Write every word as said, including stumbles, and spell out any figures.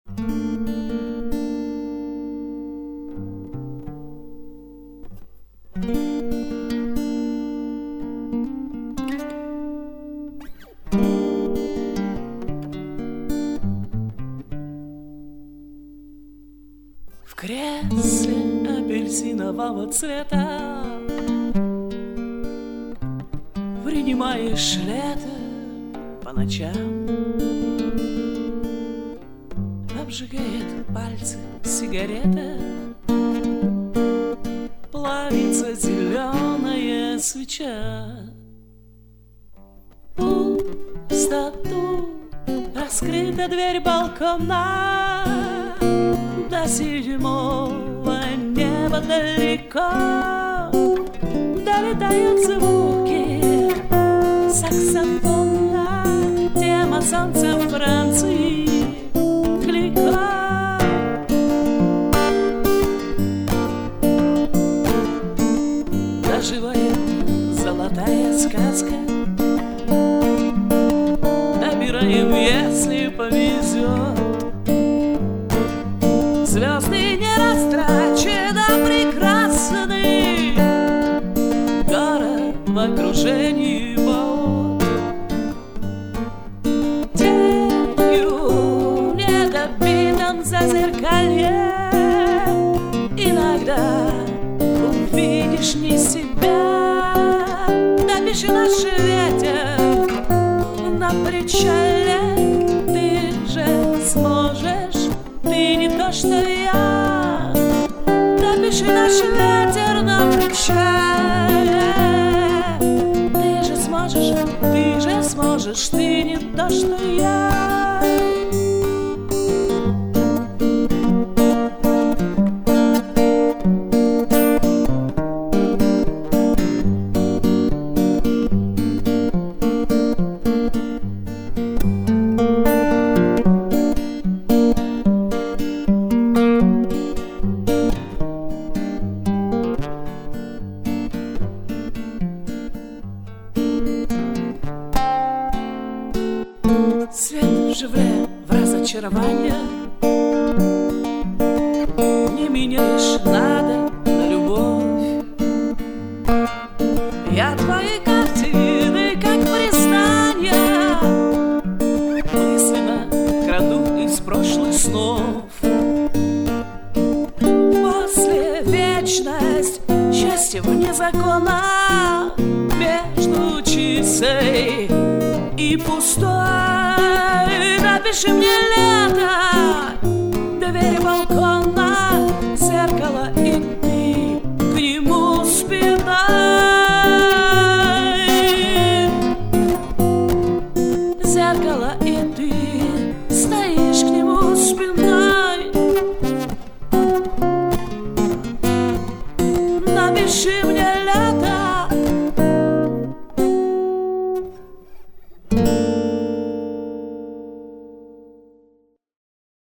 В кресле апельсинового цвета принимаешь лето по ночам. Обжигает пальцы сигарета, плавится зеленая свеча. Пустоту раскрыта дверь балкона, до седьмого неба далеко долетают звуки саксофона. Тема солнца Франции далеко. Доживает золотая сказка. Набираем, если повезет. Звезды не растрачены, прекрасный город в окружении болот. Тенью недобитым зазеркалье иногда увидишь не себя. Напиши наш ветер на причале. Ты же сможешь, ты не то, что я. Напиши наш ветер на причале. Ты же сможешь, ты же сможешь, ты не то, что я. Свет живле в разочарование, не меняешь надо на любовь. Я твои картины, как признание, мысленно краду из прошлых снов. После вечность, счастье вне закона, между чистой и пустой. Напиши мне лето, двери балкона.